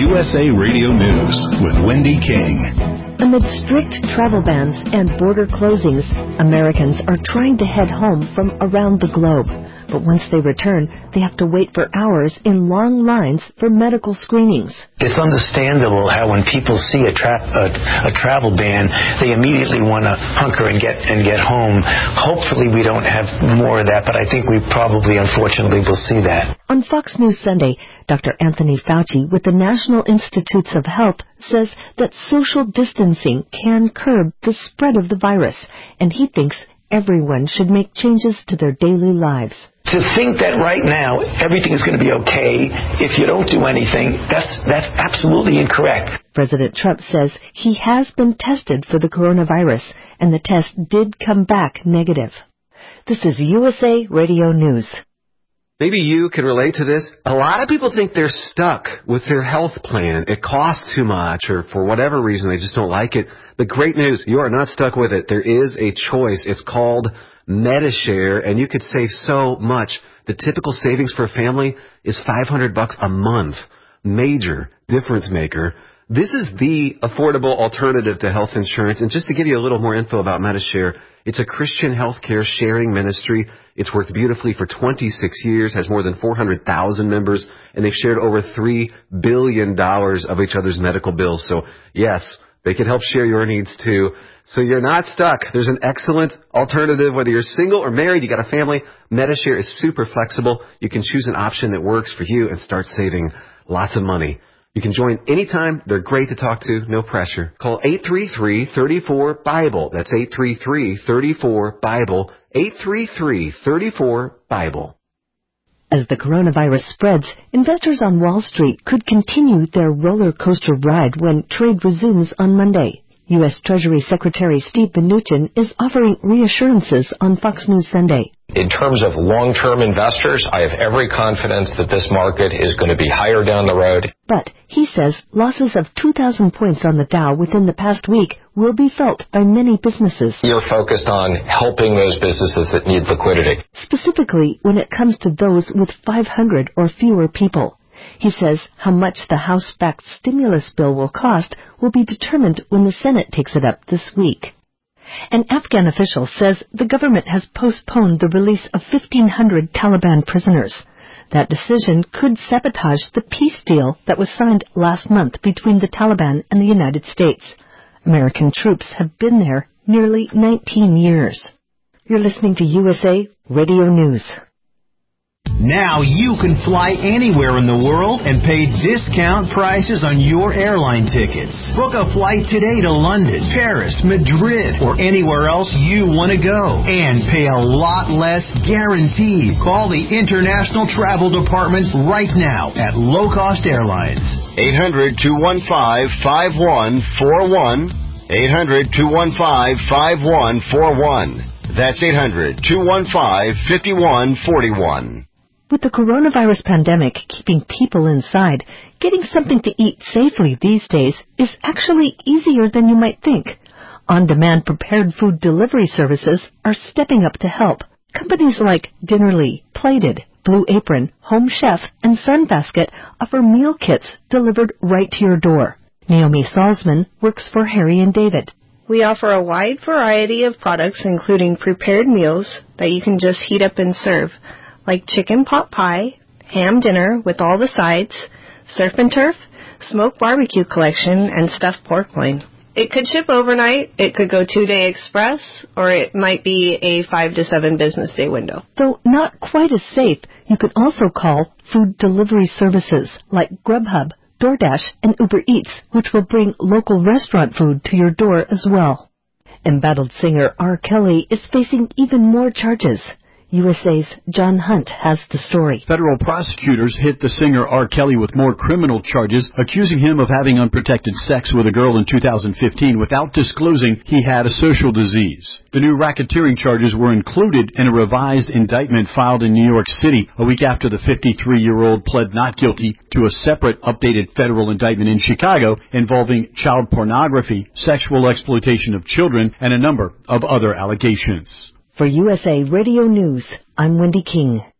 USA Radio News with Wendy King. Amid strict travel bans and border closings, Americans are trying to head home from around the globe. But once they return, they have to wait for hours in long lines for medical screenings. It's understandable how when people see a travel ban, they immediately want to hunker and get home. Hopefully we don't have more of that, but I think we probably, unfortunately, will see that. On Fox News Sunday, Dr. Anthony Fauci with the National Institutes of Health says that social distancing can curb the spread of the virus, and he thinks everyone should make changes to their daily lives. To think that right now everything is going to be okay if you don't do anything, that's absolutely incorrect. President Trump says he has been tested for the coronavirus, and the test did come back negative. This is USA Radio News. Maybe you can relate to this. A lot of people think they're stuck with their health plan. It costs too much, or for whatever reason, they just don't like it. The great news, you are not stuck with it. There is a choice. It's called Medi-Share, and you could save so much. The typical savings for a family is $500 a month. Major difference maker. This is the affordable alternative to health insurance. And just to give you a little more info about Medi-Share, it's a Christian healthcare sharing ministry. It's worked beautifully for 26 years, has more than 400,000 members, and they've shared over $3 billion of each other's medical bills. So, yes, they can help share your needs, too. So you're not stuck. There's an excellent alternative. Whether you're single or married, you got a family, Medi-Share is super flexible. You can choose an option that works for you and start saving lots of money. You can join anytime. They're great to talk to. No pressure. Call 833-34-BIBLE. That's 833-34-BIBLE. 833-34-BIBLE. As the coronavirus spreads, investors on Wall Street could continue their roller coaster ride when trade resumes on Monday. U.S. Treasury Secretary Steve Mnuchin is offering reassurances on Fox News Sunday. In terms of long-term investors, I have every confidence that this market is going to be higher down the road. But he says losses of 2,000 points on the Dow within the past week will be felt by many businesses. You're focused on helping those businesses that need liquidity. Specifically when it comes to those with 500 or fewer people. He says how much the House-backed stimulus bill will cost will be determined when the Senate takes it up this week. An Afghan official says the government has postponed the release of 1,500 Taliban prisoners. That decision could sabotage the peace deal that was signed last month between the Taliban and the United States. American troops have been there nearly 19 years. You're listening to USA Radio News. Now you can fly anywhere in the world and pay discount prices on your airline tickets. Book a flight today to London, Paris, Madrid, or anywhere else you want to go. And pay a lot less guaranteed. Call the International Travel Department right now at Low Cost Airlines. 800-215-5141. 800-215-5141. That's 800-215-5141. With the coronavirus pandemic keeping people inside, getting something to eat safely these days is actually easier than you might think. On-demand prepared food delivery services are stepping up to help. Companies like Dinnerly, Plated, Blue Apron, Home Chef, and Sunbasket offer meal kits delivered right to your door. Naomi Salzman works for Harry and David. We offer a wide variety of products, including prepared meals that you can just heat up and serve, like chicken pot pie, ham dinner with all the sides, surf and turf, smoked barbecue collection, and stuffed pork loin. It could ship overnight, it could go 2-day express, or it might be a 5 to 7 business day window. Though not quite as safe, you can also call food delivery services like Grubhub, DoorDash, and Uber Eats, which will bring local restaurant food to your door as well. Embattled singer R. Kelly is facing even more charges. USA's John Hunt has the story. Federal prosecutors hit the singer R. Kelly with more criminal charges, accusing him of having unprotected sex with a girl in 2015 without disclosing he had a social disease. The new racketeering charges were included in a revised indictment filed in New York City a week after the 53-year-old pled not guilty to a separate updated federal indictment in Chicago involving child pornography, sexual exploitation of children, and a number of other allegations. For USA Radio News, I'm Wendy King.